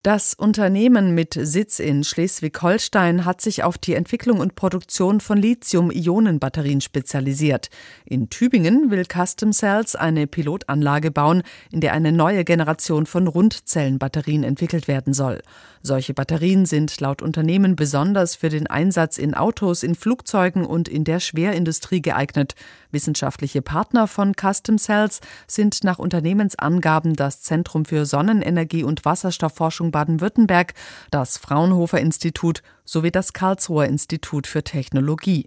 Das Unternehmen mit Sitz in Schleswig-Holstein hat sich auf die Entwicklung und Produktion von Lithium-Ionen-Batterien spezialisiert. In Tübingen will Custom Cells eine Pilotanlage bauen, in der eine neue Generation von Rundzellenbatterien entwickelt werden soll. Solche Batterien sind laut Unternehmen besonders für den Einsatz in Autos, in Flugzeugen und in der Schwerindustrie geeignet. Wissenschaftliche Partner von Custom Cells sind nach Unternehmensangaben das Zentrum für Sonnenenergie und Wasserstoffforschung Baden-Württemberg, das Fraunhofer Institut sowie das Karlsruher Institut für Technologie.